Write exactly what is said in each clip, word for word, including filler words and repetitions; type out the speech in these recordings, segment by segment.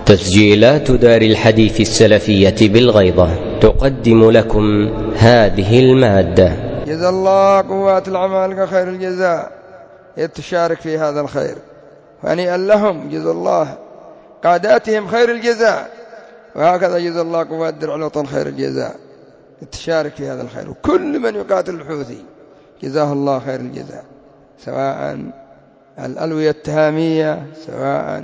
تسجيلات دار الحديث السلفية بالغيضة تقدم لكم هذه المادة. جزا الله قوات العمالقة خير الجزاء، يتشارك في هذا الخير، هنيئا لهم، جزا الله قاداتهم خير الجزاء، وهكذا جزا الله قوات درع الوطن خير الجزاء، يتشارك في هذا الخير. وكل من يقاتل الحوثي جزاه الله خير الجزاء، سواء الألوية التهامية، سواء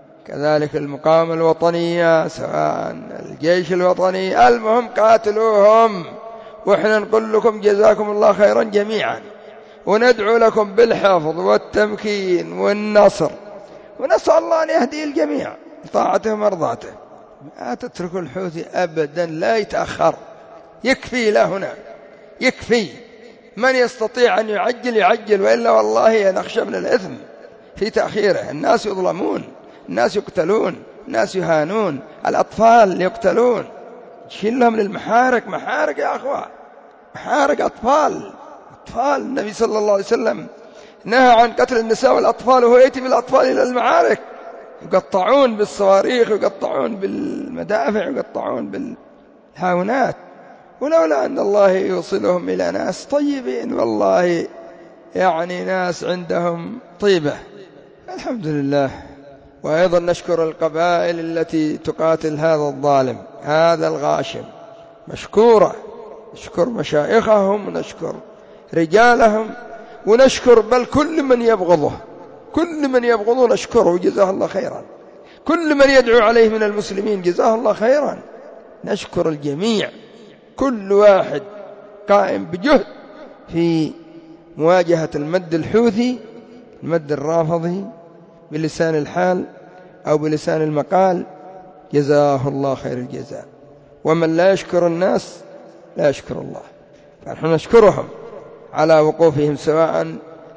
كذلك المقاومة الوطنية، سواء الجيش الوطني، المهم قاتلوهم، وإحنا نقول لكم جزاكم الله خيرا جميعا، وندعو لكم بالحفظ والتمكين والنصر، ونسأل الله أن يهدي الجميع طاعته ومرضاته. لا تتركوا الحوثي أبدا، لا يتأخر، يكفي له هنا، يكفي. من يستطيع أن يعجل يعجل، وإلا والله نخشى من الإثم في تأخيره. الناس يظلمون، الناس يقتلون، الناس يهانون، الأطفال يقتلون، تشيل لهم للمحارق، محارق يا أخوة، محارق أطفال، أطفال. النبي صلى الله عليه وسلم نهى عن قتل النساء والأطفال، وهو يأتي بالأطفال إلى المعارك، يقطعون بالصواريخ، يقطعون بالمدافع، يقطعون بالهاونات، ولولا أن الله يوصلهم إلى ناس طيبين، والله يعني ناس عندهم طيبة، الحمد لله. وأيضا نشكر القبائل التي تقاتل هذا الظالم، هذا الغاشم، مشكورة، نشكر مشايخهم، ونشكر رجالهم، ونشكر بل كل من يبغضه، كل من يبغضه نشكره جزاه الله خيرا، كل من يدعو عليه من المسلمين جزاه الله خيرا، نشكر الجميع، كل واحد قائم بجهد في مواجهة المد الحوثي، المد الرافضي، بلسان الحال أو بلسان المقال، جزاه الله خير الجزاء. ومن لا يشكر الناس لا يشكر الله، فنحن نشكرهم على وقوفهم، سواء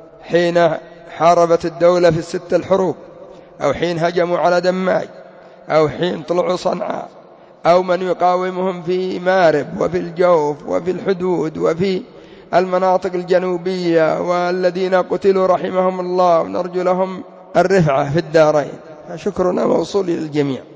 حين حاربت الدولة في الست الحروب، أو حين هجموا على دماج، أو حين طلعوا صنعاء، أو من يقاومهم في مارب وفي الجوف وفي الحدود وفي المناطق الجنوبية، والذين قتلوا رحمهم الله، ونرجو لهم الرفعة في الدارين، فشكرنا موصول للجميع.